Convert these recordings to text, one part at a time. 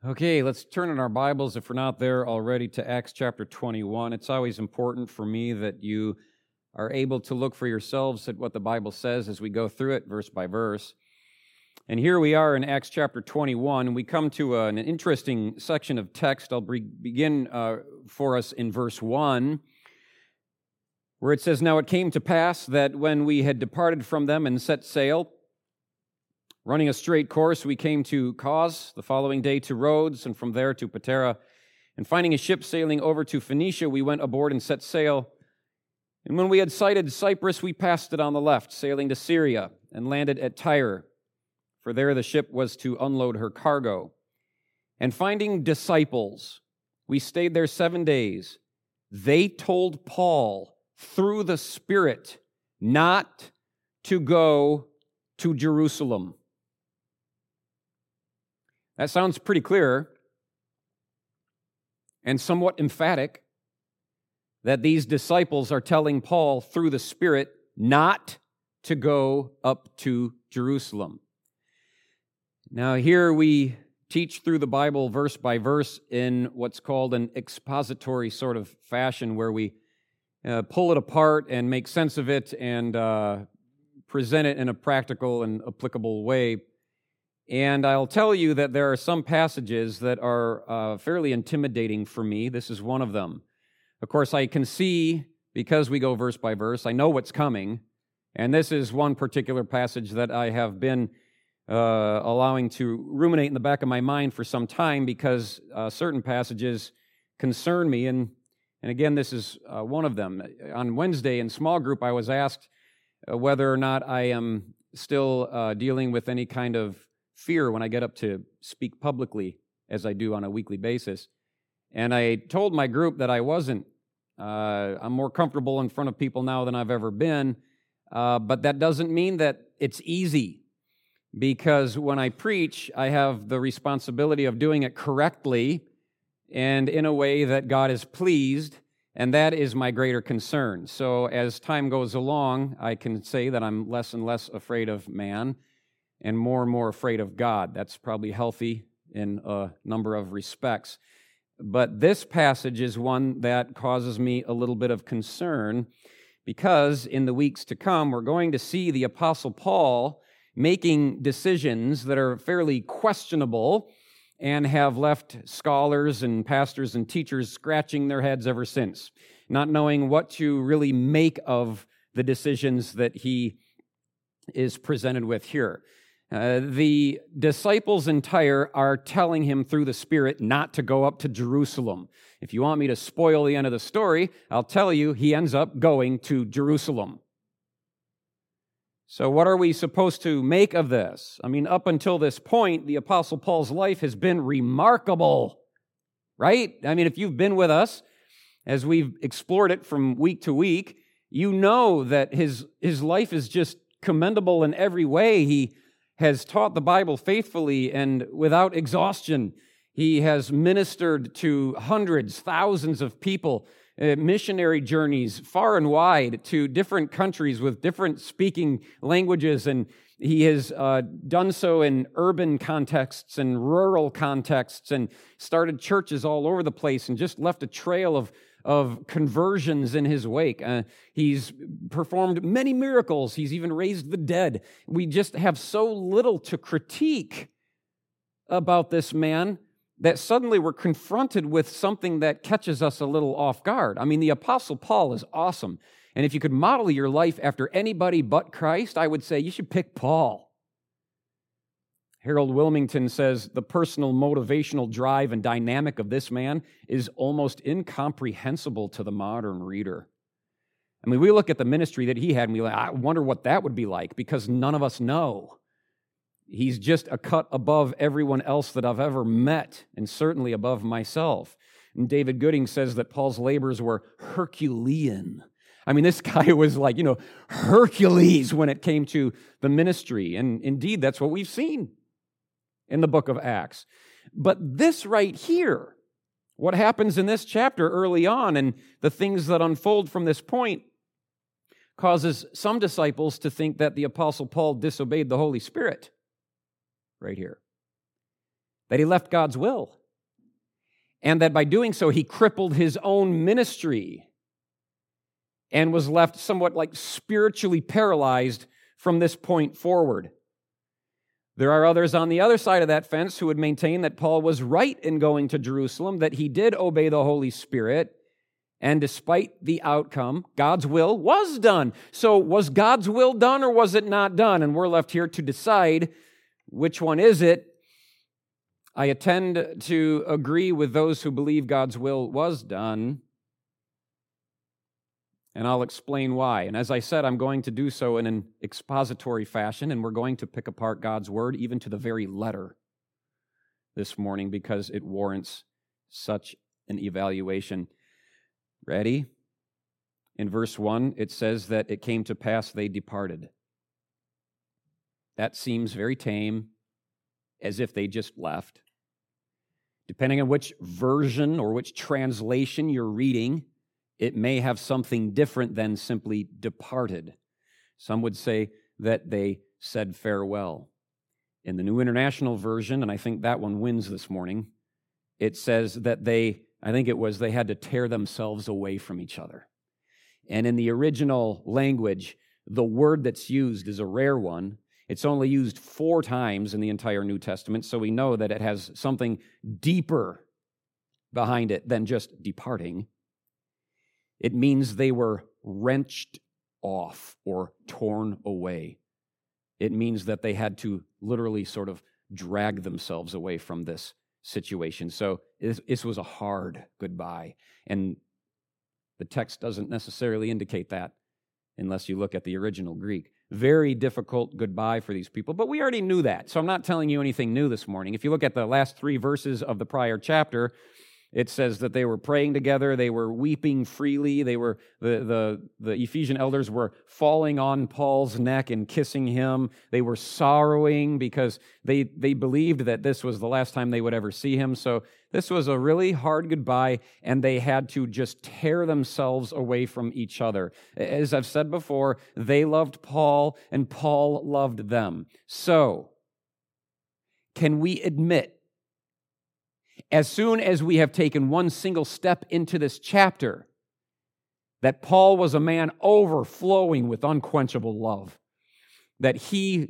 Okay, let's turn in our Bibles, if we're not there already, to Acts chapter 21. It's always important for me that you are able to look for yourselves at what the Bible says as we go through it verse by verse. And here we are in Acts chapter 21. We come to an interesting section of text. I'll begin for us in verse 1, where it says, "Now it came to pass that when we had departed from them and set sail, running a straight course, we came to Cos, the following day to Rhodes, and from there to Patara. And finding a ship sailing over to Phoenicia, we went aboard and set sail. And when we had sighted Cyprus, we passed it on the left, sailing to Syria, and landed at Tyre, for there the ship was to unload her cargo. And finding disciples, we stayed there 7 days. They told Paul, through the Spirit, not to go to Jerusalem." That sounds pretty clear and somewhat emphatic that these disciples are telling Paul through the Spirit not to go up to Jerusalem. Now here we teach through the Bible verse by verse in what's called an expository sort of fashion, where we pull it apart and make sense of it and present it in a practical and applicable way. And I'll tell you that there are some passages that are fairly intimidating for me. This is one of them. Of course, I can see, because we go verse by verse, I know what's coming. And this is one particular passage that I have been allowing to ruminate in the back of my mind for some time, because certain passages concern me. And again, this is one of them. On Wednesday in small group, I was asked whether or not I am still dealing with any kind of fear when I get up to speak publicly, as I do on a weekly basis. And I told my group that I wasn't. I'm more comfortable in front of people now than I've ever been, but that doesn't mean that it's easy, because when I preach, I have the responsibility of doing it correctly and in a way that God is pleased, and that is my greater concern. So as time goes along, I can say that I'm less and less afraid of man and more afraid of God. That's probably healthy in a number of respects. But this passage is one that causes me a little bit of concern, because in the weeks to come, we're going to see the Apostle Paul making decisions that are fairly questionable and have left scholars and pastors and teachers scratching their heads ever since, not knowing what to really make of the decisions that he is presented with here. The disciples in Tyre are telling him through the Spirit not to go up to Jerusalem. If you want me to spoil the end of the story, I'll tell you he ends up going to Jerusalem. So what are we supposed to make of this? I mean, up until this point, the Apostle Paul's life has been remarkable, right? I mean, if you've been with us as we've explored it from week to week, you know that his life is just commendable in every way. He has taught the Bible faithfully and without exhaustion. He has ministered to hundreds, thousands of people, missionary journeys far and wide to different countries with different speaking languages, and he has done so in urban contexts and rural contexts, and started churches all over the place and just left a trail of conversions in his wake. He's performed many miracles. He's even raised the dead. We just have so little to critique about this man that suddenly we're confronted with something that catches us a little off guard. I mean, the Apostle Paul is awesome. And if you could model your life after anybody but Christ, I would say you should pick Paul. Harold Wilmington says the personal motivational drive and dynamic of this man is almost incomprehensible to the modern reader. I mean, we look at the ministry that he had and we like, I wonder what that would be like, because none of us know. He's just a cut above everyone else that I've ever met, and certainly above myself. And David Gooding says that Paul's labors were Herculean. I mean, this guy was like, Hercules when it came to the ministry. And indeed, that's what we've seen in the book of Acts. But this right here, what happens in this chapter early on and the things that unfold from this point, causes some disciples to think that the Apostle Paul disobeyed the Holy Spirit right here. that he left God's will, and that by doing so, he crippled his own ministry and was left somewhat like spiritually paralyzed from this point forward. There are others on the other side of that fence who would maintain that Paul was right in going to Jerusalem, that he did obey the Holy Spirit, and despite the outcome, God's will was done. So was God's will done or was it not done? And we're left here to decide which one is it. I tend to agree with those who believe God's will was done, and I'll explain why. And as I said, I'm going to do so in an expository fashion, and we're going to pick apart God's word even to the very letter this morning because it warrants such an evaluation. Ready? In verse 1, it says that it came to pass they departed. That seems very tame, as if they just left. Depending on which version or which translation you're reading, it may have something different than simply departed. Some would say that they said farewell. In the New International Version, and I think that one wins this morning, it says that they had to tear themselves away from each other. And in the original language, the word that's used is a rare one. It's only used 4 times in the entire New Testament, so we know that it has something deeper behind it than just departing. It means they were wrenched off or torn away. It means that they had to literally sort of drag themselves away from this situation. So this was a hard goodbye, and the text doesn't necessarily indicate that unless you look at the original Greek. Very difficult goodbye for these people, but we already knew that, so I'm not telling you anything new this morning. If you look at the last 3 verses of the prior chapter, it says that they were praying together, they were weeping freely, the Ephesian elders were falling on Paul's neck and kissing him. They were sorrowing because they believed that this was the last time they would ever see him. So this was a really hard goodbye, and they had to just tear themselves away from each other. As I've said before, they loved Paul, and Paul loved them. So, can we admit, as soon as we have taken one single step into this chapter, that Paul was a man overflowing with unquenchable love, that he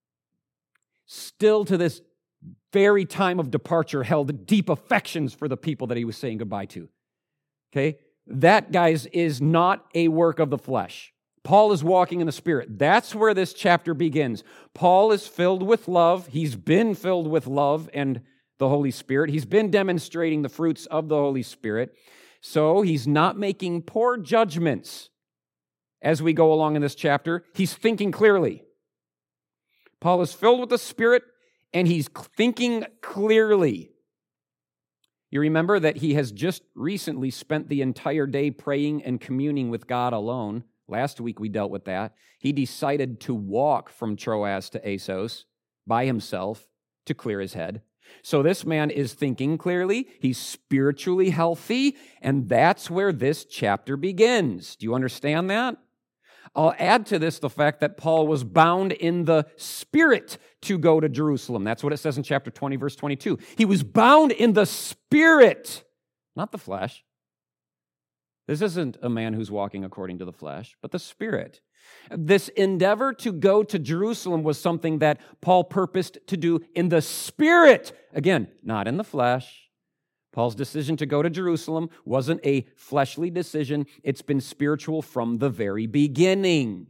still to this very time of departure held deep affections for the people that he was saying goodbye to. Okay? That, guys, is not a work of the flesh. Paul is walking in the Spirit. That's where this chapter begins. Paul is filled with love. He's been filled with love and the Holy Spirit. He's been demonstrating the fruits of the Holy Spirit. So he's not making poor judgments as we go along in this chapter. He's thinking clearly. Paul is filled with the Spirit, and he's thinking clearly. You remember that he has just recently spent the entire day praying and communing with God alone. Last week we dealt with that. He decided to walk from Troas to Assos by himself to clear his head. So this man is thinking clearly, he's spiritually healthy, and that's where this chapter begins. Do you understand that? I'll add to this the fact that Paul was bound in the Spirit to go to Jerusalem. That's what it says in chapter 20, verse 22. He was bound in the Spirit, not the flesh. This isn't a man who's walking according to the flesh, but the Spirit. This endeavor to go to Jerusalem was something that Paul purposed to do in the Spirit. Again, not in the flesh. Paul's decision to go to Jerusalem wasn't a fleshly decision. It's been spiritual from the very beginning.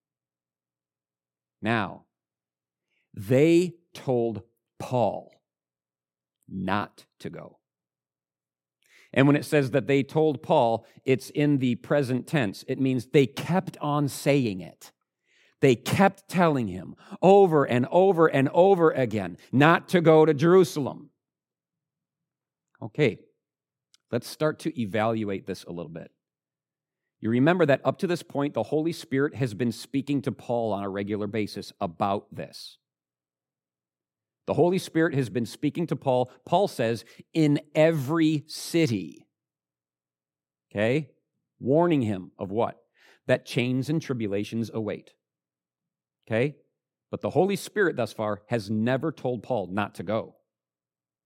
Now, they told Paul not to go. And when it says that they told Paul, it's in the present tense. It means they kept on saying it. They kept telling him over and over and over again not to go to Jerusalem. Okay, let's start to evaluate this a little bit. You remember that up to this point, the Holy Spirit has been speaking to Paul on a regular basis about this. The Holy Spirit has been speaking to Paul, Paul says, in every city. Okay? Warning him of what? That chains and tribulations await. Okay? But the Holy Spirit thus far has never told Paul not to go.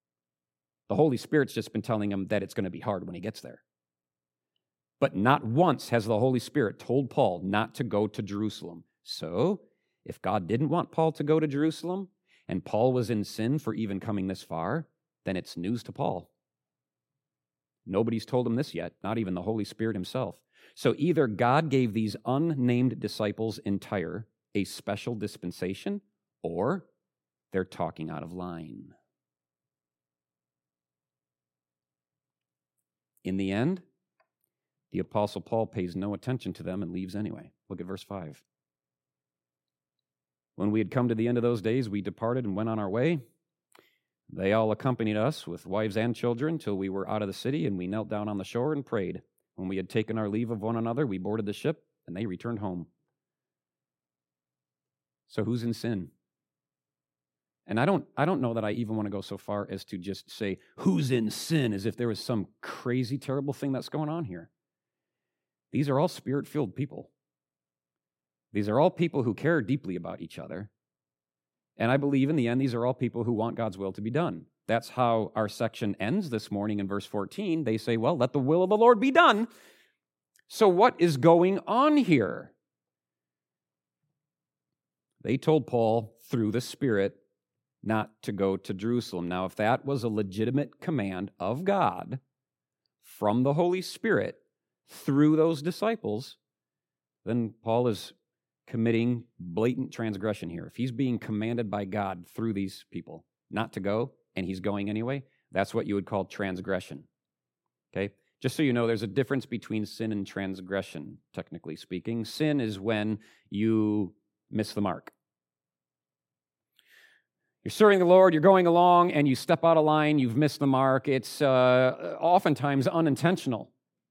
The Holy Spirit's just been telling him that it's going to be hard when he gets there. But not once has the Holy Spirit told Paul not to go to Jerusalem. So, if God didn't want Paul to go to Jerusalem, and Paul was in sin for even coming this far, then it's news to Paul. Nobody's told him this yet, not even the Holy Spirit himself. So either God gave these unnamed disciples in Tyre a special dispensation, or they're talking out of line. In the end, the Apostle Paul pays no attention to them and leaves anyway. Look at verse 5. When we had come to the end of those days, we departed and went on our way. They all accompanied us with wives and children till we were out of the city, and we knelt down on the shore and prayed. When we had taken our leave of one another, we boarded the ship, and they returned home. So who's in sin? And I don't know that I even want to go so far as to just say, who's in sin, as if there was some crazy, terrible thing that's going on here. These are all Spirit-filled people. These are all people who care deeply about each other. And I believe in the end, these are all people who want God's will to be done. That's how our section ends this morning in verse 14. They say, well, let the will of the Lord be done. So what is going on here? They told Paul through the Spirit not to go to Jerusalem. Now, if that was a legitimate command of God from the Holy Spirit through those disciples, then Paul is committing blatant transgression here. If he's being commanded by God through these people not to go, and he's going anyway, that's what you would call transgression. Okay? Just so you know, there's a difference between sin and transgression, technically speaking. Sin is when you miss the mark. You're serving the Lord, you're going along, and you step out of line, you've missed the mark. It's oftentimes unintentional.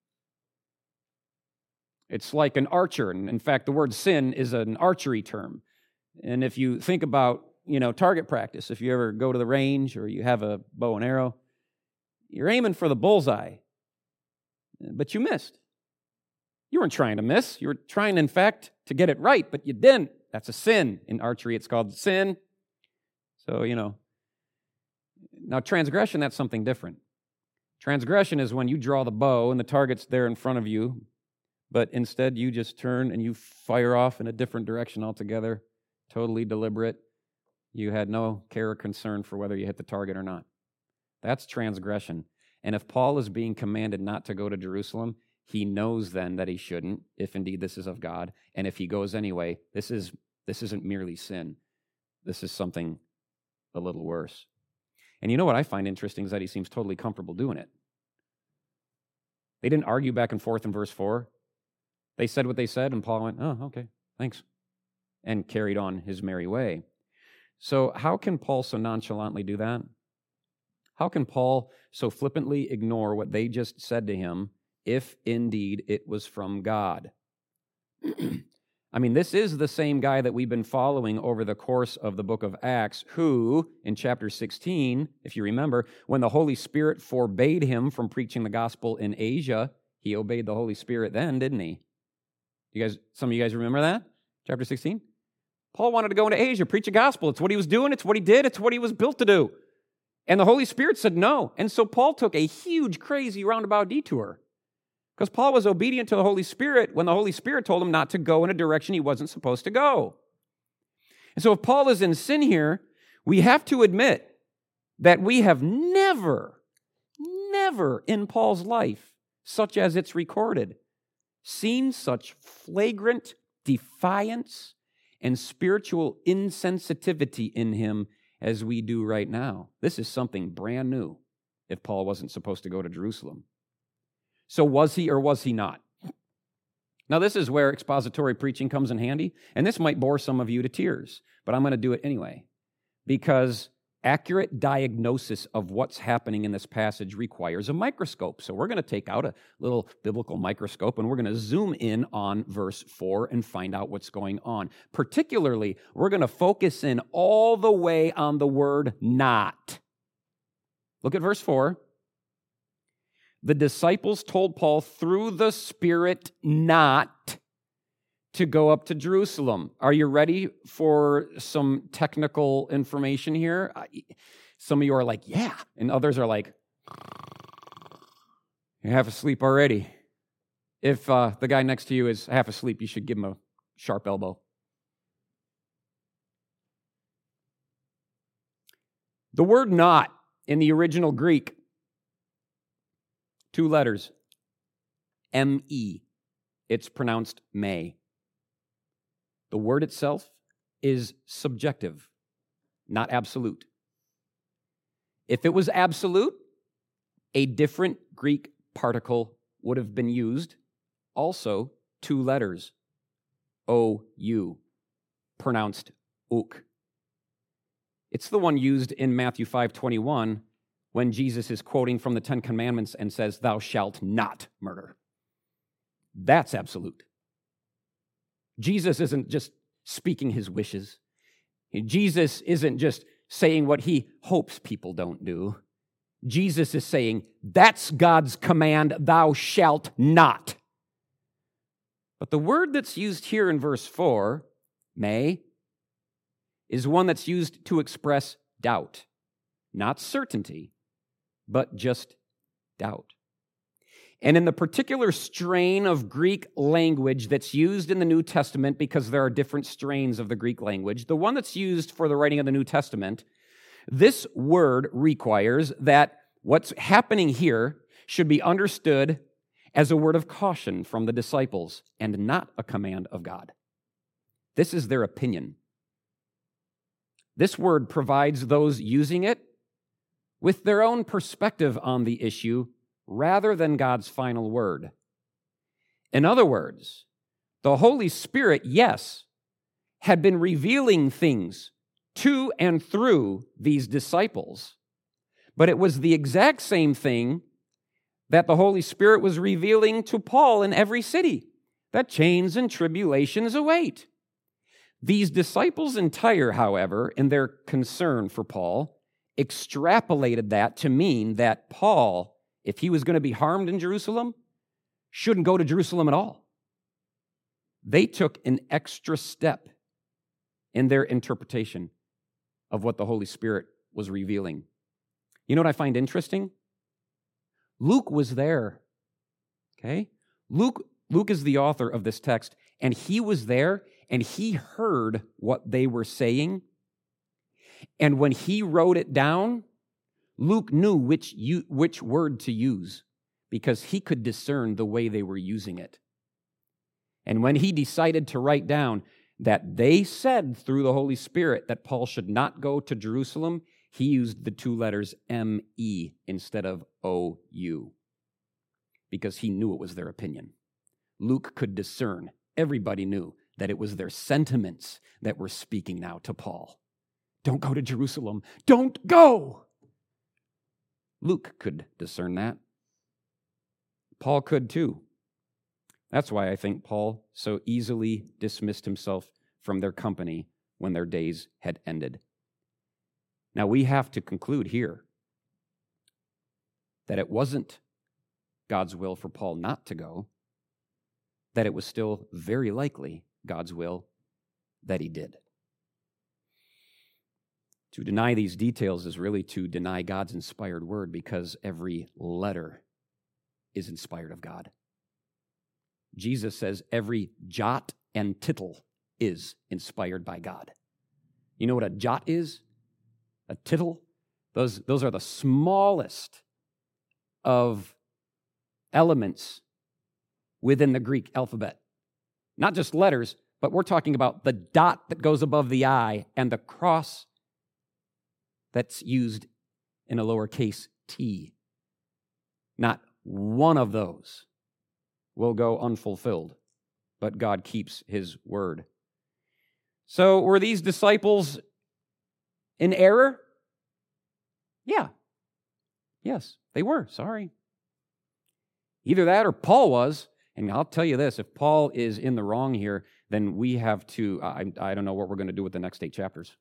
It's like an archer. And in fact, the word sin is an archery term. And if you think about, target practice, if you ever go to the range or you have a bow and arrow, you're aiming for the bullseye, but you missed. You weren't trying to miss. You were trying, in fact, to get it right, but you didn't. That's a sin. In archery, it's called sin. So, Now, transgression, that's something different. Transgression is when you draw the bow and the target's there in front of you, but instead you just turn and you fire off in a different direction altogether, totally deliberate. You had no care or concern for whether you hit the target or not. That's transgression. And if Paul is being commanded not to go to Jerusalem, he knows then that he shouldn't, if indeed this is of God. And if he goes anyway, this isn't merely sin. This is something a little worse. And you know what I find interesting is that he seems totally comfortable doing it. They didn't argue back and forth in verse 4. They said what they said, and Paul went, oh, okay, thanks, and carried on his merry way. So how can Paul so nonchalantly do that? How can Paul so flippantly ignore what they just said to him if indeed it was from God? I mean, this is the same guy that we've been following over the course of the book of Acts, who, in chapter 16, if you remember, when the Holy Spirit forbade him from preaching the gospel in Asia, he obeyed the Holy Spirit then, didn't he? Some of you guys remember that? Chapter 16? Paul wanted to go into Asia, preach the gospel. It's what he was doing. It's what he did. It's what he was built to do. And the Holy Spirit said no. And so Paul took a huge, crazy roundabout detour because Paul was obedient to the Holy Spirit when the Holy Spirit told him not to go in a direction he wasn't supposed to go. And so if Paul is in sin here, we have to admit that we have never in Paul's life, such as it's recorded, seen such flagrant defiance and spiritual insensitivity in him as we do right now. This is something brand new if Paul wasn't supposed to go to Jerusalem. So was he or was he not? Now, this is where expository preaching comes in handy, and this might bore some of you to tears, but I'm going to do it anyway, because accurate diagnosis of what's happening in this passage requires a microscope. So we're going to take out a little biblical microscope and we're going to zoom in on verse 4 and find out what's going on. Particularly, we're going to focus in all the way on the word not. Look at verse 4. The disciples told Paul through the Spirit not to go up to Jerusalem. Are you ready for some technical information here? Some of you are like, yeah, and others are like, You're half asleep already. If the guy next to you is half asleep, you should give him a sharp elbow. The word not in the original Greek, 2 letters, M-E. It's pronounced may. The word itself is subjective, not absolute. If it was absolute, a different Greek particle would have been used, also 2 letters, O-U, pronounced ook. It's the one used in Matthew 5:21 when Jesus is quoting from the 10 Commandments and says, "Thou shalt not murder." That's absolute. Jesus isn't just speaking his wishes. Jesus isn't just saying what he hopes people don't do. Jesus is saying, that's God's command, thou shalt not. But the word that's used here in verse 4, may, is one that's used to express doubt. Not certainty, but just doubt. And in the particular strain of Greek language that's used in the New Testament, because there are different strains of the Greek language, the one that's used for the writing of the New Testament, this word requires that what's happening here should be understood as a word of caution from the disciples and not a command of God. This is their opinion. This word provides those using it with their own perspective on the issue rather than God's final word. In other words, the Holy Spirit, yes, had been revealing things to and through these disciples, but it was the exact same thing that the Holy Spirit was revealing to Paul in every city, that chains and tribulations await. These disciples in Tyre, however, in their concern for Paul, extrapolated that to mean that Paul, if he was going to be harmed in Jerusalem, shouldn't go to Jerusalem at all. They took an extra step in their interpretation of what the Holy Spirit was revealing. You know what I find interesting? Luke was there, okay? Luke is the author of this text, and he was there, and he heard what they were saying. And when he wrote it down, Luke knew which word to use because he could discern the way they were using it. And when he decided to write down that they said through the Holy Spirit that Paul should not go to Jerusalem, he used the 2 letters M-E instead of O-U because he knew it was their opinion. Luke could discern. Everybody knew that it was their sentiments that were speaking now to Paul. Don't go to Jerusalem. Don't go! Luke could discern that. Paul could too. That's why I think Paul so easily dismissed himself from their company when their days had ended. Now we have to conclude here that it wasn't God's will for Paul not to go, that it was still very likely God's will that he did. To deny these details is really to deny God's inspired word because every letter is inspired of God. Jesus says every jot and tittle is inspired by God. You know what a jot is? A tittle? Those are the smallest of elements within the Greek alphabet. Not just letters, but we're talking about the dot that goes above the I and the cross that's used in a lowercase t. Not one of those will go unfulfilled, but God keeps his word. So were these disciples in error? Yeah. Yes, they were. Sorry. Either that or Paul was. And I'll tell you this, if Paul is in the wrong here, then we have to, I don't know what we're going to do with the next 8 chapters.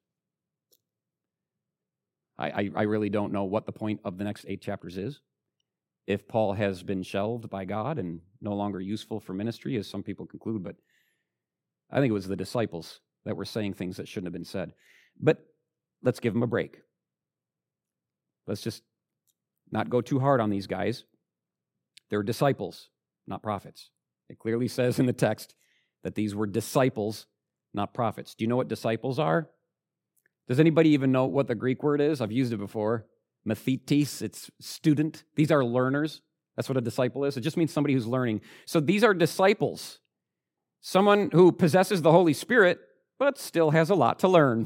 I really don't know what the point of the next 8 chapters is. If Paul has been shelved by God and no longer useful for ministry, as some people conclude, but I think it was the disciples that were saying things that shouldn't have been said. But let's give them a break. Let's just not go too hard on these guys. They're disciples, not prophets. It clearly says in the text that these were disciples, not prophets. Do you know what disciples are? Does anybody even know what the Greek word is? I've used it before. Mathetes, it's student. These are learners. That's what a disciple is. It just means somebody who's learning. So these are disciples. Someone who possesses the Holy Spirit, but still has a lot to learn.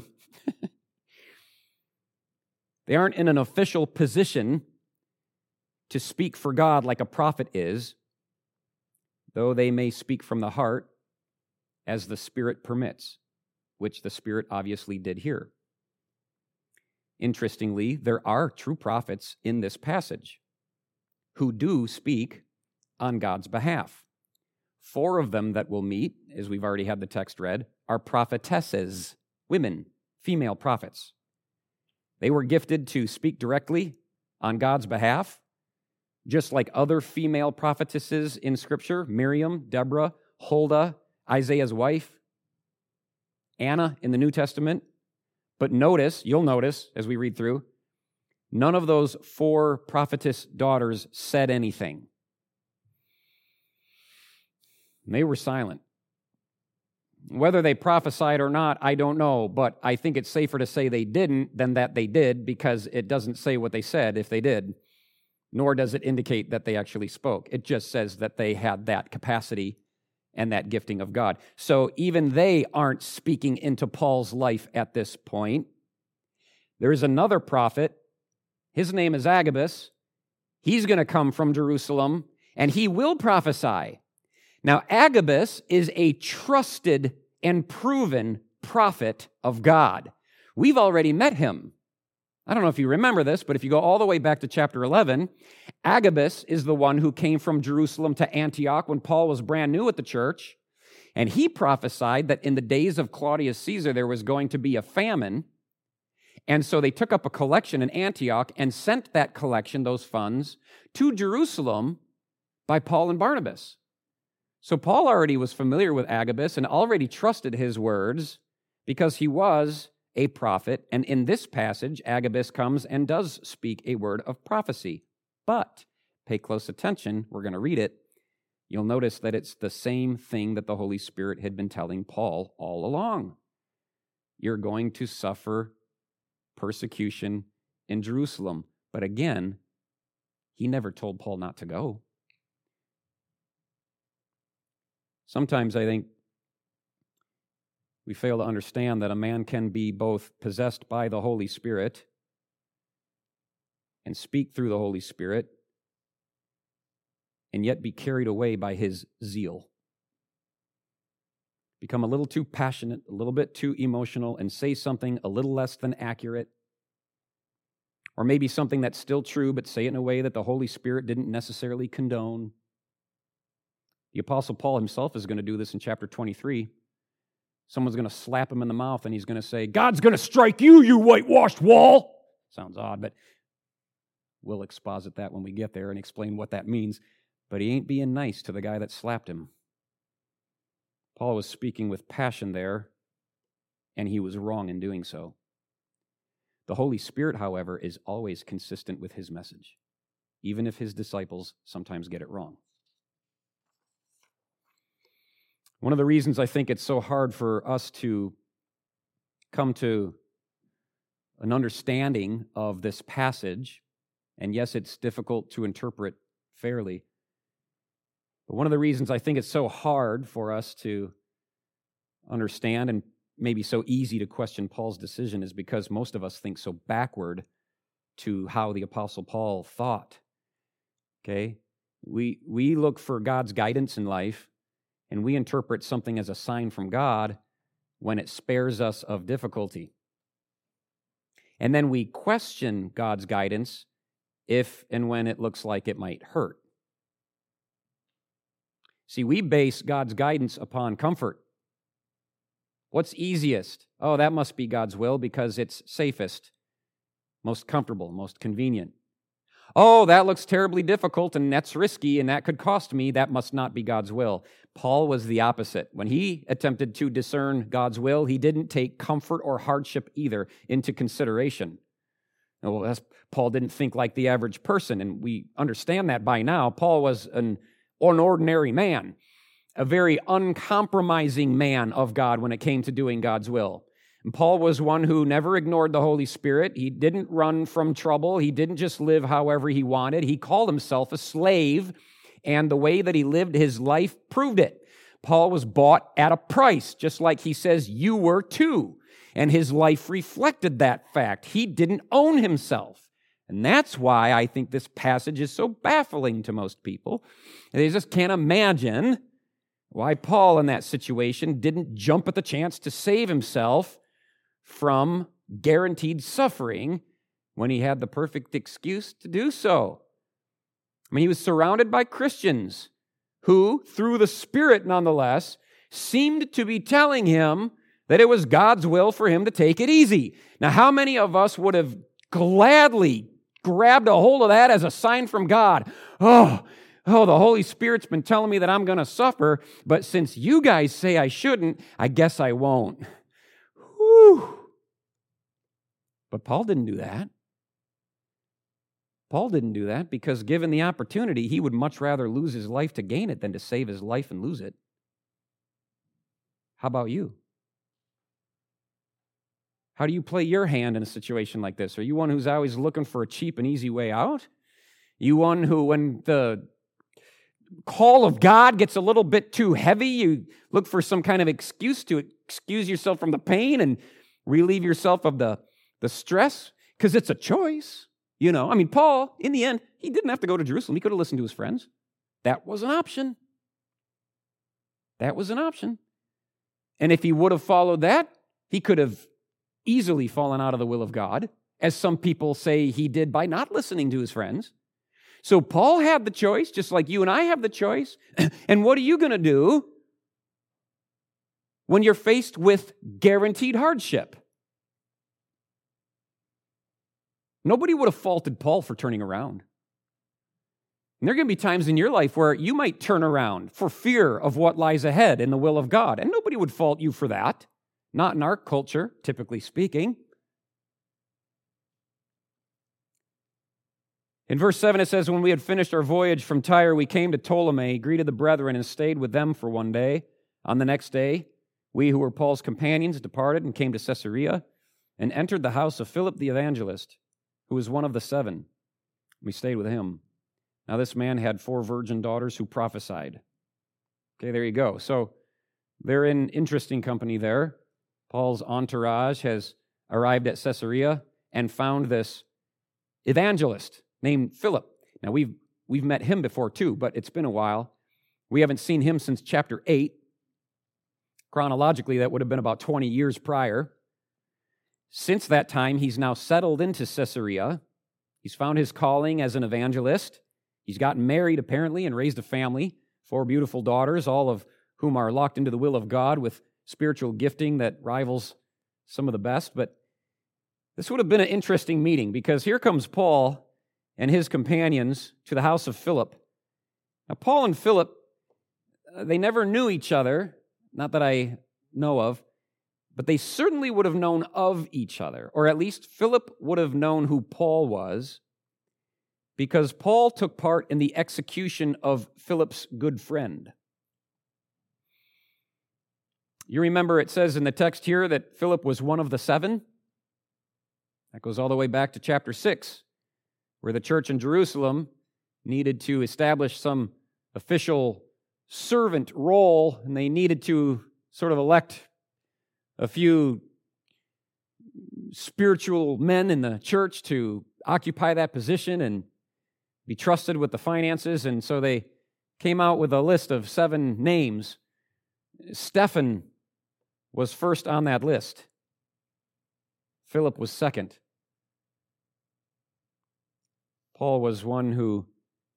They aren't in an official position to speak for God like a prophet is, though they may speak from the heart as the Spirit permits, which the Spirit obviously did here. Interestingly, there are true prophets in this passage who do speak on God's behalf. 4 of them that we'll meet, as we've already had the text read, are prophetesses, women, female prophets. They were gifted to speak directly on God's behalf, just like other female prophetesses in Scripture, Miriam, Deborah, Huldah, Isaiah's wife, Anna in the New Testament. But you'll notice as we read through, none of those 4 prophetess daughters said anything. They were silent. Whether they prophesied or not, I don't know, but I think it's safer to say they didn't than that they did, because it doesn't say what they said if they did, nor does it indicate that they actually spoke. It just says that they had that capacity and that gifting of God. So even they aren't speaking into Paul's life at this point. There is another prophet. His name is Agabus. He's going to come from Jerusalem, and he will prophesy. Now, Agabus is a trusted and proven prophet of God. We've already met him. I don't know if you remember this, but if you go all the way back to chapter 11, Agabus is the one who came from Jerusalem to Antioch when Paul was brand new at the church, and he prophesied that in the days of Claudius Caesar there was going to be a famine, and so they took up a collection in Antioch and sent that collection, those funds, to Jerusalem by Paul and Barnabas. So Paul already was familiar with Agabus and already trusted his words because he was a prophet, and in this passage, Agabus comes and does speak a word of prophecy. But pay close attention, we're going to read it. You'll notice that it's the same thing that the Holy Spirit had been telling Paul all along. You're going to suffer persecution in Jerusalem. But again, he never told Paul not to go. Sometimes I think we fail to understand that a man can be both possessed by the Holy Spirit and speak through the Holy Spirit and yet be carried away by his zeal. Become a little too passionate, a little bit too emotional, and say something a little less than accurate. Or maybe something that's still true, but say it in a way that the Holy Spirit didn't necessarily condone. The Apostle Paul himself is going to do this in chapter 23. Someone's going to slap him in the mouth and he's going to say, "God's going to strike you, you whitewashed wall." Sounds odd, but we'll exposit that when we get there and explain what that means. But he ain't being nice to the guy that slapped him. Paul was speaking with passion there, and he was wrong in doing so. The Holy Spirit, however, is always consistent with his message, even if his disciples sometimes get it wrong. One of the reasons I think it's so hard for us to come to an understanding of this passage, and yes, it's difficult to interpret fairly, but one of the reasons I think it's so hard for us to understand and maybe so easy to question Paul's decision is because most of us think so backward to how the Apostle Paul thought. Okay? We look for God's guidance in life, and we interpret something as a sign from God when it spares us of difficulty. And then we question God's guidance if and when it looks like it might hurt. See, we base God's guidance upon comfort. What's easiest? Oh, that must be God's will because it's safest, most comfortable, most convenient. Oh, that looks terribly difficult and that's risky and that could cost me. That must not be God's will. Paul was the opposite. When he attempted to discern God's will, he didn't take comfort or hardship either into consideration. Well, Paul didn't think like the average person, and we understand that by now. Paul was an ordinary man, a very uncompromising man of God when it came to doing God's will. And Paul was one who never ignored the Holy Spirit. He didn't run from trouble. He didn't just live however he wanted. He called himself a slave, and the way that he lived his life proved it. Paul was bought at a price, just like he says you were too. And his life reflected that fact. He didn't own himself. And that's why I think this passage is so baffling to most people. They just can't imagine why Paul in that situation didn't jump at the chance to save himself from guaranteed suffering when he had the perfect excuse to do so. I mean, he was surrounded by Christians who, through the Spirit nonetheless, seemed to be telling him that it was God's will for him to take it easy. Now, how many of us would have gladly grabbed a hold of that as a sign from God? Oh, the Holy Spirit's been telling me that I'm going to suffer, but since you guys say I shouldn't, I guess I won't. Whew. But Paul didn't do that. Paul didn't do that because given the opportunity, he would much rather lose his life to gain it than to save his life and lose it. How about you? How do you play your hand in a situation like this? Are you one who's always looking for a cheap and easy way out? You one who, when the call of God gets a little bit too heavy, you look for some kind of excuse to excuse yourself from the pain and relieve yourself of the stress? Because it's a choice. You know, I mean, Paul, in the end, he didn't have to go to Jerusalem. He could have listened to his friends. That was an option. That was an option. And if he would have followed that, he could have easily fallen out of the will of God, as some people say he did by not listening to his friends. So Paul had the choice, just like you and I have the choice. And what are you going to do when you're faced with guaranteed hardship? Nobody would have faulted Paul for turning around. And there are going to be times in your life where you might turn around for fear of what lies ahead in the will of God. And nobody would fault you for that. Not in our culture, typically speaking. In verse 7 it says, when we had finished our voyage from Tyre, we came to Ptolemy, greeted the brethren, and stayed with them for one day. On the next day, we who were Paul's companions departed and came to Caesarea and entered the house of Philip the evangelist, who was one of the 7. We stayed with him. Now this man had 4 virgin daughters who prophesied. Okay, there you go. So they're in interesting company there. Paul's entourage has arrived at Caesarea and found this evangelist named Philip. Now we've met him before too, but it's been a while. We haven't seen him since chapter 8. Chronologically, that would have been about 20 years prior. Since that time, he's now settled into Caesarea. He's found his calling as an evangelist. He's gotten married, apparently, and raised a family, 4 beautiful daughters, all of whom are locked into the will of God with spiritual gifting that rivals some of the best. But this would have been an interesting meeting because here comes Paul and his companions to the house of Philip. Now, Paul and Philip, they never knew each other, not that I know of, but they certainly would have known of each other, or at least Philip would have known who Paul was, because Paul took part in the execution of Philip's good friend. You remember it says in the text here that Philip was one of the 7? That goes all the way back to chapter 6, where the church in Jerusalem needed to establish some official servant role, and they needed to sort of elect a few spiritual men in the church to occupy that position and be trusted with the finances. And so they came out with a list of 7 names. Stephen was first on that list. Philip was second. Paul was one who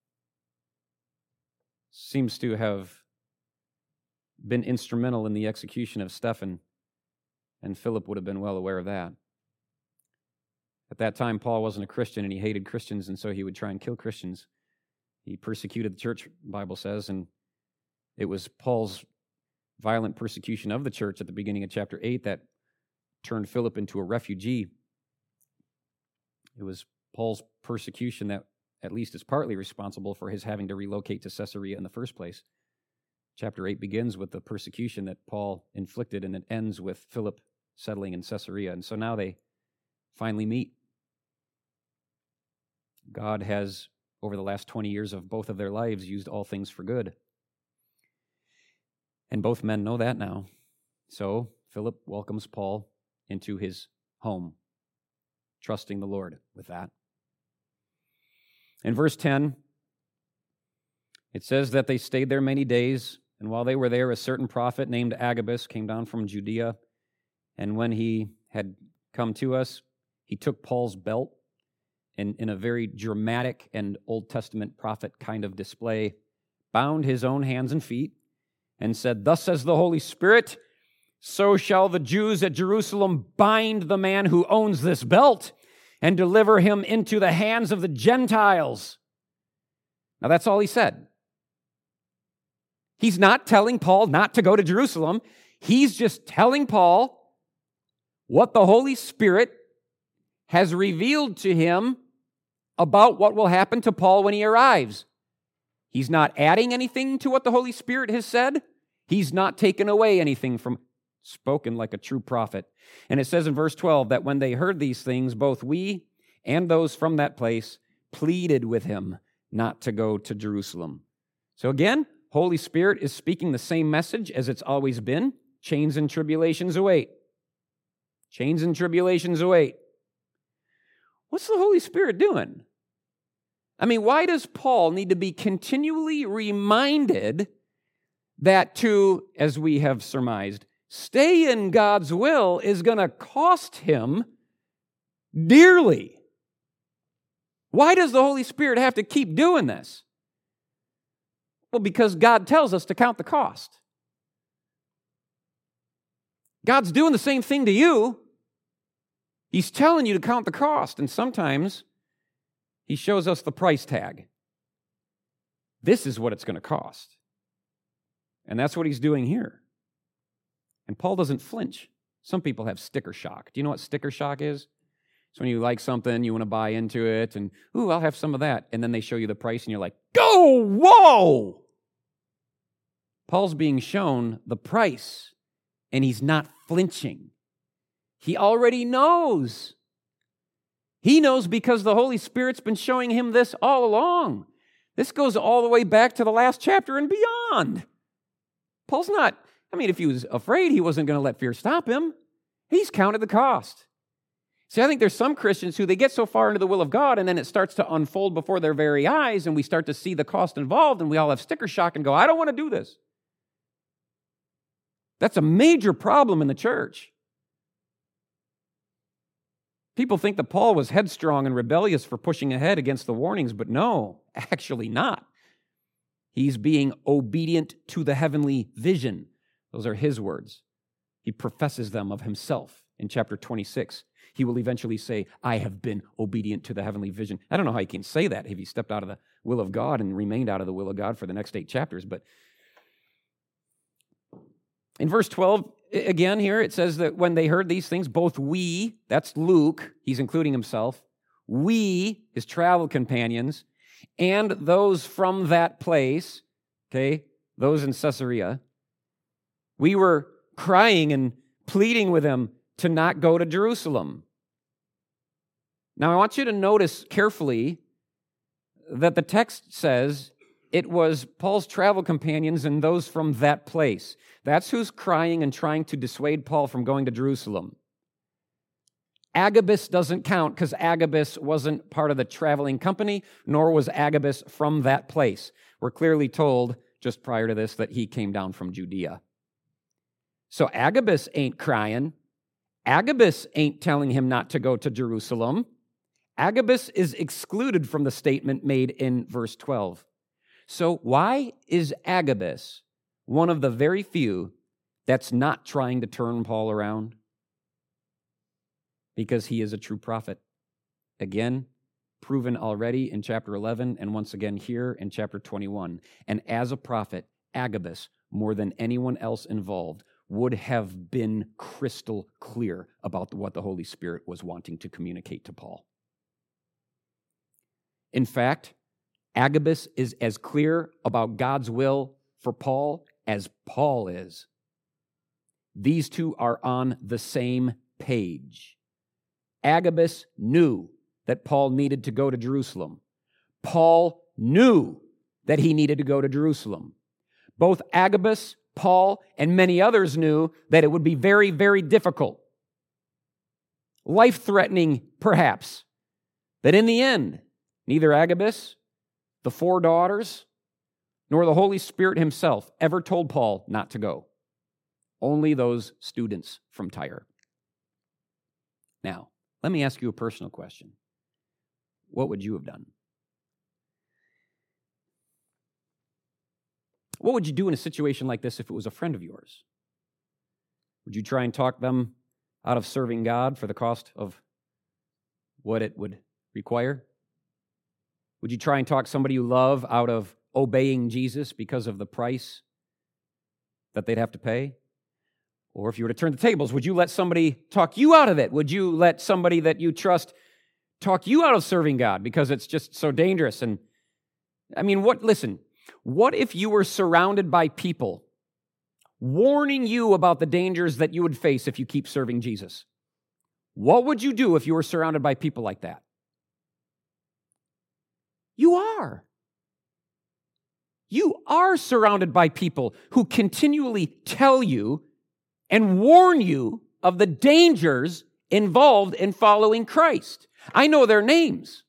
seems to have been instrumental in the execution of Stephen, and Philip would have been well aware of that. At that time, Paul wasn't a Christian, and he hated Christians, and so he would try and kill Christians. He persecuted the church, the Bible says, and it was Paul's violent persecution of the church at the beginning of chapter 8 that turned Philip into a refugee It was Paul's persecution that at least is partly responsible for his having to relocate to Caesarea in the first place. Chapter 8 begins with the persecution that Paul inflicted, and it ends with Philip settling in Caesarea. And so now they finally meet. God has, over the last 20 years of both of their lives, used all things for good. And both men know that now. So Philip welcomes Paul into his home, trusting the Lord with that. In verse 10, it says that they stayed there many days, and while they were there, a certain prophet named Agabus came down from Judea, and when he had come to us, he took Paul's belt, and in a very dramatic and Old Testament prophet kind of display, bound his own hands and feet, and said, "Thus says the Holy Spirit, so shall the Jews at Jerusalem bind the man who owns this belt and deliver him into the hands of the Gentiles." Now that's all he said. He's not telling Paul not to go to Jerusalem. He's just telling Paul what the Holy Spirit has revealed to him about what will happen to Paul when he arrives. He's not adding anything to what the Holy Spirit has said. He's not taken away anything from spoken like a true prophet. And it says in verse 12 that when they heard these things, both we and those from that place pleaded with him not to go to Jerusalem. So again, Holy Spirit is speaking the same message as it's always been. Chains and tribulations await. Chains and tribulations await. What's the Holy Spirit doing? I mean, why does Paul need to be continually reminded that to, as we have surmised, stay in God's will is going to cost him dearly? Why does the Holy Spirit have to keep doing this? Well, because God tells us to count the cost. God's doing the same thing to you. He's telling you to count the cost, and sometimes he shows us the price tag. This is what it's going to cost. And that's what he's doing here. And Paul doesn't flinch. Some people have sticker shock. Do you know what sticker shock is? It's when you like something, you want to buy into it, and, ooh, I'll have some of that. And then they show you the price, and you're like, go, whoa! Paul's being shown the price, and he's not flinching. He already knows. He knows because the Holy Spirit's been showing him this all along. This goes all the way back to the last chapter and beyond. Paul's not, if he was afraid, he wasn't going to let fear stop him. He's counted the cost. See, I think there's some Christians who they get so far into the will of God and then it starts to unfold before their very eyes and we start to see the cost involved and we all have sticker shock and go, I don't want to do this. That's a major problem in the church. People think that Paul was headstrong and rebellious for pushing ahead against the warnings, but no, actually not. He's being obedient to the heavenly vision. Those are his words. He professes them of himself in chapter 26. He will eventually say, I have been obedient to the heavenly vision. I don't know how he can say that if he stepped out of the will of God and remained out of the will of God for the next 8 chapters. But in verse 12, again here, it says that when they heard these things, both we, that's Luke, he's including himself, we, his travel companions, and those from that place, okay, those in Caesarea, we were crying and pleading with him to not go to Jerusalem. Now, I want you to notice carefully that the text says it was Paul's travel companions and those from that place. That's who's crying and trying to dissuade Paul from going to Jerusalem. Agabus doesn't count because Agabus wasn't part of the traveling company, nor was Agabus from that place. We're clearly told just prior to this that he came down from Judea. So Agabus ain't crying. Agabus ain't telling him not to go to Jerusalem. Agabus is excluded from the statement made in verse 12. So why is Agabus one of the very few that's not trying to turn Paul around? Because he is a true prophet. Again, proven already in chapter 11 and once again here in chapter 21. And as a prophet, Agabus, more than anyone else involved, would have been crystal clear about what the Holy Spirit was wanting to communicate to Paul. In fact, Agabus is as clear about God's will for Paul as Paul is. These two are on the same page. Agabus knew that Paul needed to go to Jerusalem. Paul knew that he needed to go to Jerusalem. Both Agabus, Paul, and many others knew that it would be very, very difficult, life-threatening perhaps, that in the end, neither Agabus, the 4 daughters, nor the Holy Spirit himself ever told Paul not to go. Only those students from Tyre. Now, let me ask you a personal question. What would you have done? What would you do in a situation like this if it was a friend of yours? Would you try and talk them out of serving God for the cost of what it would require? Would you try and talk somebody you love out of obeying Jesus because of the price that they'd have to pay? Or if you were to turn the tables, would you let somebody talk you out of it? Would you let somebody that you trust talk you out of serving God because it's just so dangerous? And I mean, what if you were surrounded by people warning you about the dangers that you would face if you keep serving Jesus? What would you do if you were surrounded by people like that? You are. You are surrounded by people who continually tell you and warn you of the dangers involved in following Christ. I know their names.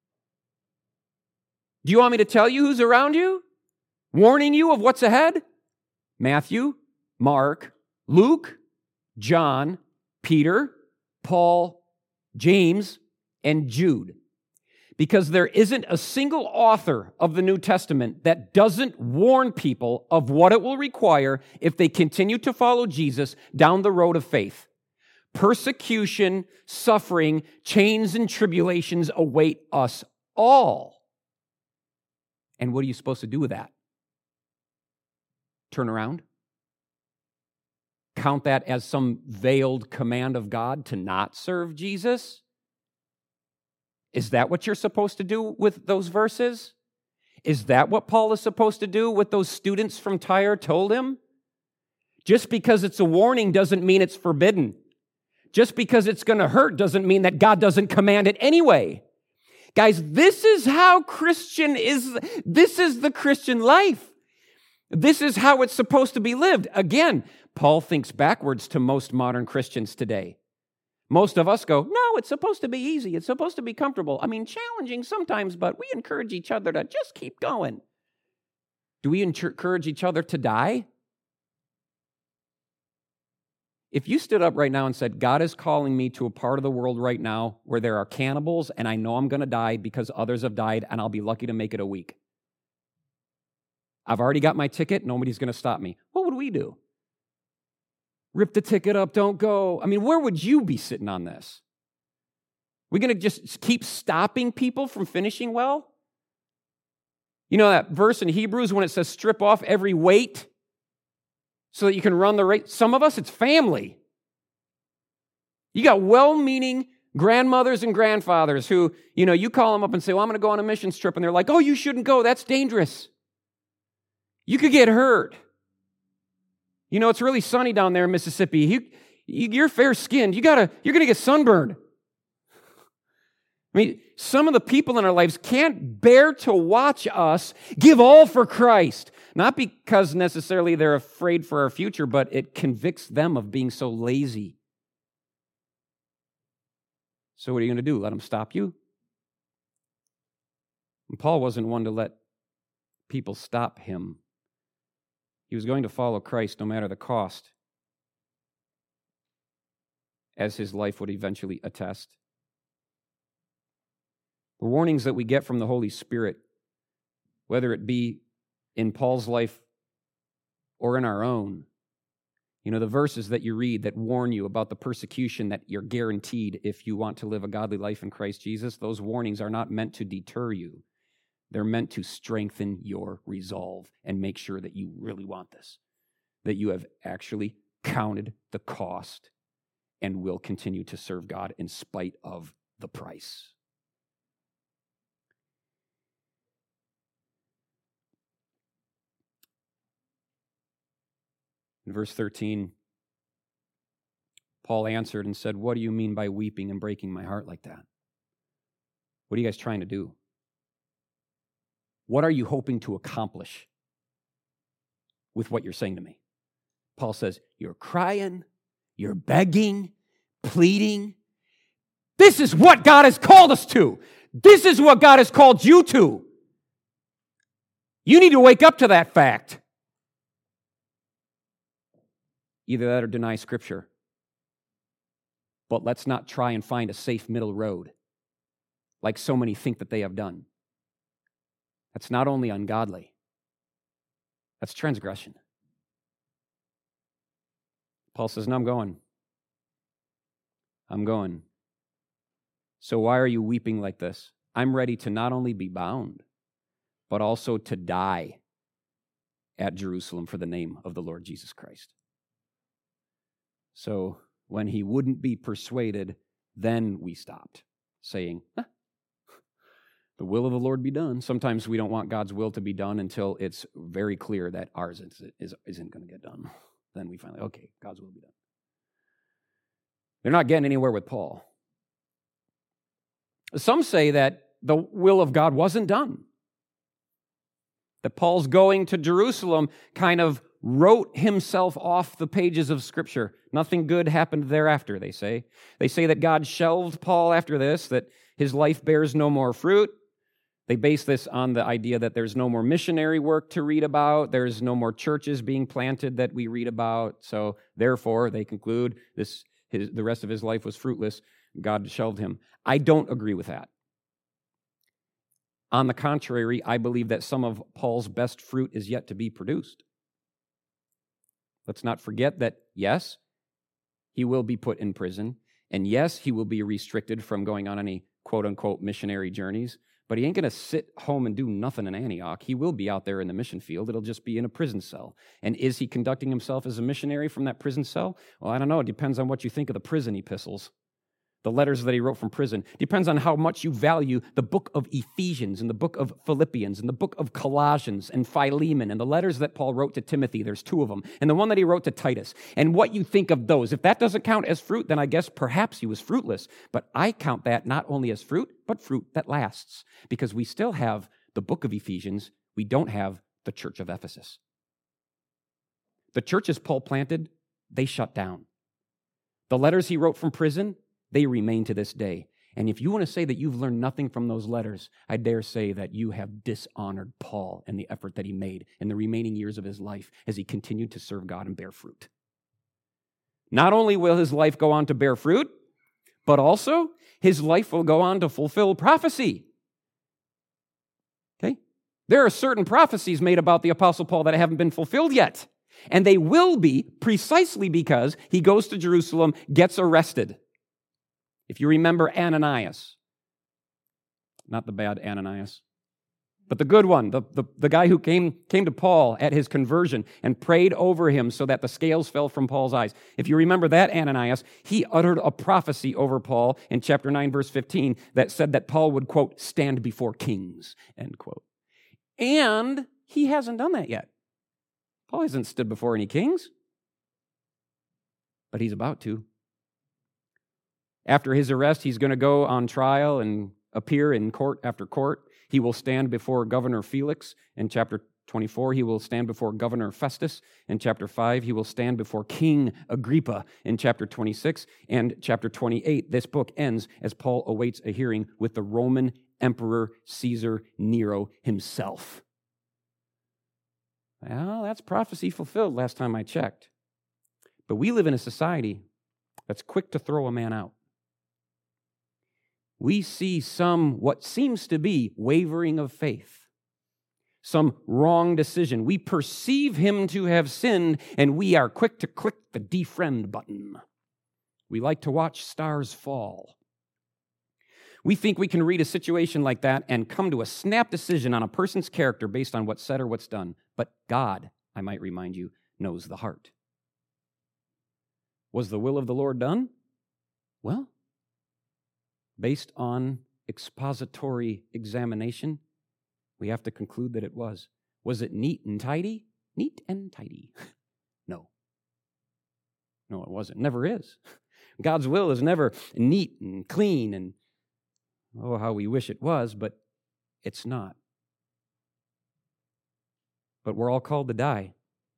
Do you want me to tell you who's around you? Warning you of what's ahead? Matthew, Mark, Luke, John, Peter, Paul, James, and Jude. Because there isn't a single author of the New Testament that doesn't warn people of what it will require if they continue to follow Jesus down the road of faith. Persecution, suffering, chains, and tribulations await us all. And what are you supposed to do with that? Turn around? Count that as some veiled command of God to not serve Jesus? Is that what you're supposed to do with those verses? Is that what Paul is supposed to do with those students from Tyre told him? Just because it's a warning doesn't mean it's forbidden. Just because it's going to hurt doesn't mean that God doesn't command it anyway. Guys, this is how this is the Christian life. This is how it's supposed to be lived. Again, Paul thinks backwards to most modern Christians today. Most of us go, no, it's supposed to be easy. It's supposed to be comfortable. I mean, challenging sometimes, but we encourage each other to just keep going. Do we encourage each other to die? If you stood up right now and said, God is calling me to a part of the world right now where there are cannibals and I know I'm going to die because others have died and I'll be lucky to make it a week. I've already got my ticket. Nobody's going to stop me. What would we do? Rip the ticket up, don't go. I mean, where would you be sitting on this? We're going to just keep stopping people from finishing well? You know that verse in Hebrews when it says strip off every weight so that you can run the race? Some of us, it's family. You got well-meaning grandmothers and grandfathers who, you call them up and say, well, I'm going to go on a mission trip. And they're like, oh, you shouldn't go. That's dangerous. You could get hurt. It's really sunny down there in Mississippi. You're fair-skinned. You're going to get sunburned. I mean, some of the people in our lives can't bear to watch us give all for Christ. Not because necessarily they're afraid for our future, but it convicts them of being so lazy. So what are you going to do? Let them stop you? And Paul wasn't one to let people stop him. He was going to follow Christ no matter the cost, as his life would eventually attest. The warnings that we get from the Holy Spirit, whether it be in Paul's life or in our own, the verses that you read that warn you about the persecution that you're guaranteed if you want to live a godly life in Christ Jesus, those warnings are not meant to deter you. They're meant to strengthen your resolve and make sure that you really want this, that you have actually counted the cost and will continue to serve God in spite of the price. In verse 13, Paul answered and said, "What do you mean by weeping and breaking my heart like that? What are you guys trying to do? What are you hoping to accomplish with what you're saying to me?" Paul says, "You're crying, you're begging, pleading. This is what God has called us to. This is what God has called you to. You need to wake up to that fact." Either that or deny Scripture. But let's not try and find a safe middle road like so many think that they have done. That's not only ungodly, that's transgression. Paul says, "No, I'm going. I'm going. So why are you weeping like this? I'm ready to not only be bound, but also to die at Jerusalem for the name of the Lord Jesus Christ." So when he wouldn't be persuaded, then we stopped, saying, the will of the Lord be done. Sometimes we don't want God's will to be done until it's very clear that ours isn't going to get done. Then we finally, okay, God's will be done. They're not getting anywhere with Paul. Some say that the will of God wasn't done. That Paul's going to Jerusalem kind of wrote himself off the pages of Scripture. Nothing good happened thereafter, they say. They say that God shelved Paul after this, that his life bears no more fruit. They base this on the idea that there's no more missionary work to read about, there's no more churches being planted that we read about, so therefore, they conclude the rest of his life was fruitless. God shelved him. I don't agree with that. On the contrary, I believe that some of Paul's best fruit is yet to be produced. Let's not forget that, yes, he will be put in prison, and yes, he will be restricted from going on any quote-unquote missionary journeys, but he ain't going to sit home and do nothing in Antioch. He will be out there in the mission field. It'll just be in a prison cell. And is he conducting himself as a missionary from that prison cell? Well, I don't know. It depends on what you think of the prison epistles. The letters that he wrote from prison. Depends on how much you value the book of Ephesians and the book of Philippians and the book of Colossians and Philemon and the letters that Paul wrote to Timothy. There's 2 of them. And the one that he wrote to Titus. And what you think of those. If that doesn't count as fruit, then I guess perhaps he was fruitless. But I count that not only as fruit, but fruit that lasts. Because we still have the book of Ephesians. We don't have the church of Ephesus. The churches Paul planted, they shut down. The letters he wrote from prison, they remain to this day. And if you want to say that you've learned nothing from those letters, I dare say that you have dishonored Paul and the effort that he made in the remaining years of his life as he continued to serve God and bear fruit. Not only will his life go on to bear fruit, but also his life will go on to fulfill prophecy. Okay? There are certain prophecies made about the Apostle Paul that haven't been fulfilled yet. And they will be precisely because he goes to Jerusalem, gets arrested. If you remember Ananias, not the bad Ananias, but the good one, the guy who came to Paul at his conversion and prayed over him so that the scales fell from Paul's eyes. If you remember that Ananias, he uttered a prophecy over Paul in chapter 9, verse 15, that said that Paul would, quote, stand before kings, end quote. And he hasn't done that yet. Paul hasn't stood before any kings, but he's about to. After his arrest, he's going to go on trial and appear in court after court. He will stand before Governor Felix in chapter 24. He will stand before Governor Festus in chapter 5. He will stand before King Agrippa in chapter 26. And chapter 28, this book ends as Paul awaits a hearing with the Roman Emperor Caesar Nero himself. Well, that's prophecy fulfilled last time I checked. But we live in a society that's quick to throw a man out. We see what seems to be wavering of faith, some wrong decision. We perceive him to have sinned, and we are quick to click the defriend button. We like to watch stars fall. We think we can read a situation like that and come to a snap decision on a person's character based on what's said or what's done. But God, I might remind you, knows the heart. Was the will of the Lord done? Well, based on expository examination, we have to conclude that it was. Was it neat and tidy? Neat and tidy. No. No, it wasn't. Never is. God's will is never neat and clean and, oh, how we wish it was, but it's not. But we're all called to die.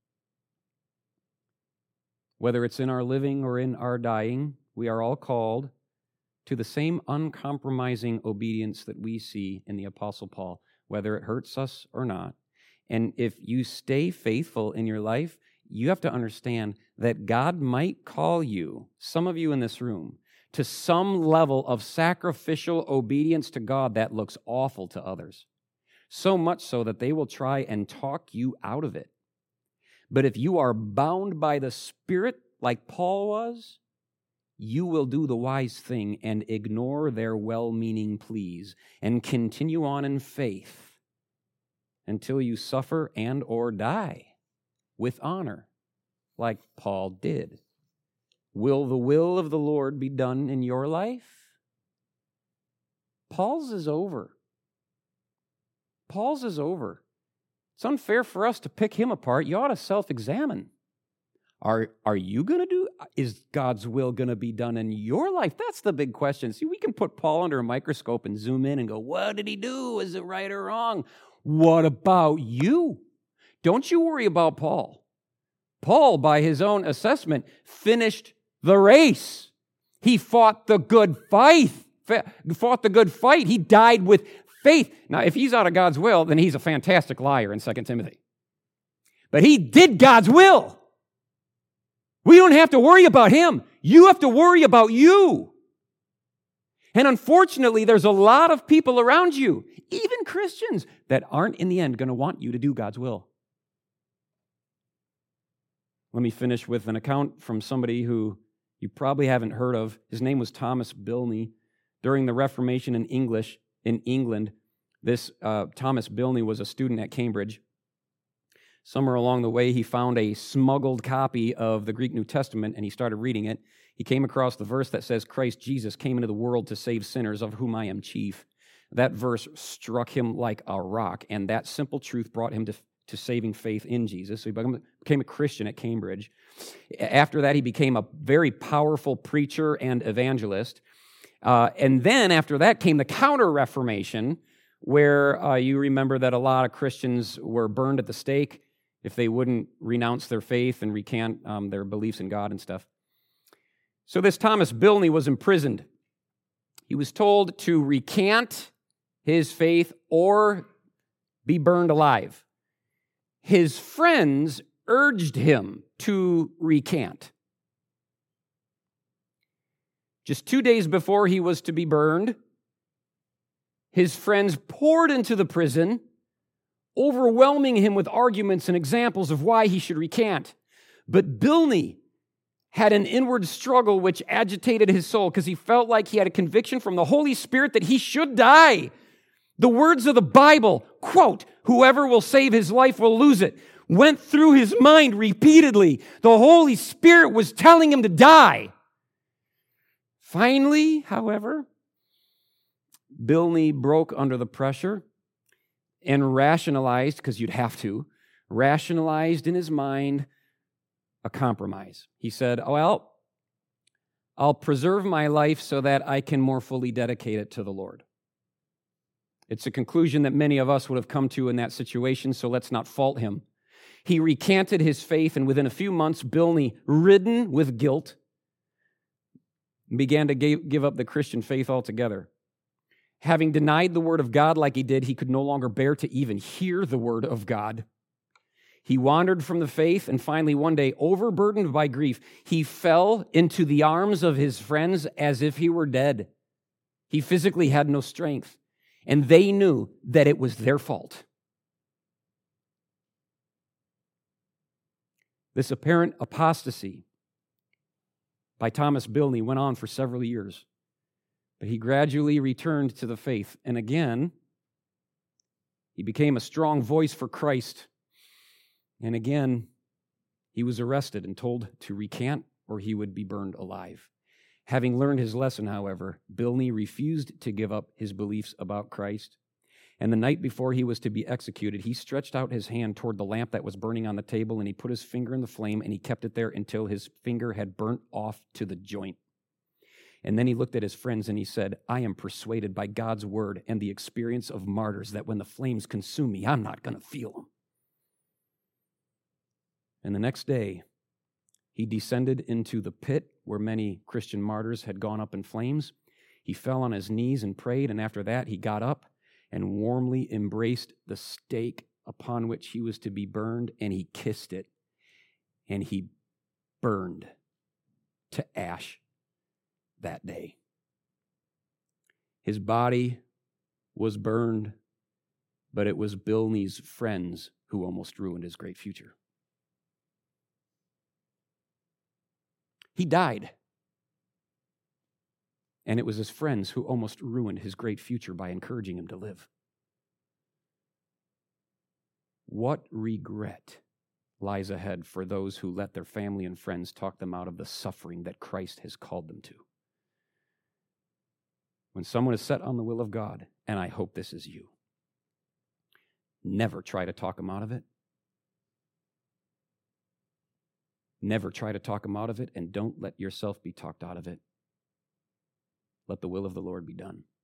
Whether it's in our living or in our dying, we are all called to the same uncompromising obedience that we see in the Apostle Paul, whether it hurts us or not. And if you stay faithful in your life, you have to understand that God might call you, some of you in this room, to some level of sacrificial obedience to God that looks awful to others. So much so that they will try and talk you out of it. But if you are bound by the Spirit like Paul was, you will do the wise thing and ignore their well-meaning pleas and continue on in faith until you suffer and or die with honor, like Paul did. Will the will of the Lord be done in your life? Paul's is over. Paul's is over. It's unfair for us to pick him apart. You ought to self-examine. Are you going to do, is God's will going to be done in your life? That's the big question. See, we can put Paul under a microscope and zoom in and go, what did he do? Is it right or wrong? What about you? Don't you worry about Paul. Paul, by his own assessment, finished the race. He fought the good fight. He died with faith. Now, if he's out of God's will, then he's a fantastic liar in 2 Timothy. But he did God's will. We don't have to worry about him. You have to worry about you. And unfortunately, there's a lot of people around you, even Christians, that aren't in the end going to want you to do God's will. Let me finish with an account from somebody who you probably haven't heard of. His name was Thomas Bilney. During the Reformation in England, this Thomas Bilney was a student at Cambridge. Somewhere along the way, he found a smuggled copy of the Greek New Testament, and he started reading it. He came across the verse that says, Christ Jesus came into the world to save sinners, of whom I am chief. That verse struck him like a rock, and that simple truth brought him to saving faith in Jesus. So he became a Christian at Cambridge. After that, he became a very powerful preacher and evangelist. And then after that came the Counter-Reformation, where you remember that a lot of Christians were burned at the stake if they wouldn't renounce their faith and recant their beliefs in God and stuff. So this Thomas Bilney was imprisoned. He was told to recant his faith or be burned alive. His friends urged him to recant. Just 2 days before he was to be burned, his friends poured into the prison, overwhelming him with arguments and examples of why he should recant. But Bilney had an inward struggle which agitated his soul because he felt like he had a conviction from the Holy Spirit that he should die. The words of the Bible, quote, whoever will save his life will lose it, went through his mind repeatedly. The Holy Spirit was telling him to die. Finally, however, Bilney broke under the pressure and rationalized, because you'd have to, rationalized in his mind a compromise. He said, well, I'll preserve my life so that I can more fully dedicate it to the Lord. It's a conclusion that many of us would have come to in that situation, so let's not fault him. He recanted his faith, and within a few months, Bilney, ridden with guilt, began to give up the Christian faith altogether. Having denied the word of God like he did, he could no longer bear to even hear the word of God. He wandered from the faith, and finally one day, overburdened by grief, he fell into the arms of his friends as if he were dead. He physically had no strength, and they knew that it was their fault. This apparent apostasy by Thomas Bilney went on for several years, but he gradually returned to the faith, and again, he became a strong voice for Christ. And again, he was arrested and told to recant or he would be burned alive. Having learned his lesson, however, Bilney refused to give up his beliefs about Christ. And the night before he was to be executed, he stretched out his hand toward the lamp that was burning on the table, and he put his finger in the flame, and he kept it there until his finger had burnt off to the joint. And then he looked at his friends and he said, I am persuaded by God's word and the experience of martyrs that when the flames consume me, I'm not going to feel them. And the next day, he descended into the pit where many Christian martyrs had gone up in flames. He fell on his knees and prayed, and after that he got up and warmly embraced the stake upon which he was to be burned, and he kissed it, and he burned to ash that day. His body was burned, but it was Bilney's friends who almost ruined his great future. He died, and it was his friends who almost ruined his great future by encouraging him to live. What regret lies ahead for those who let their family and friends talk them out of the suffering that Christ has called them to? When someone is set on the will of God, and I hope this is you, never try to talk them out of it. Never try to talk them out of it, and don't let yourself be talked out of it. Let the will of the Lord be done.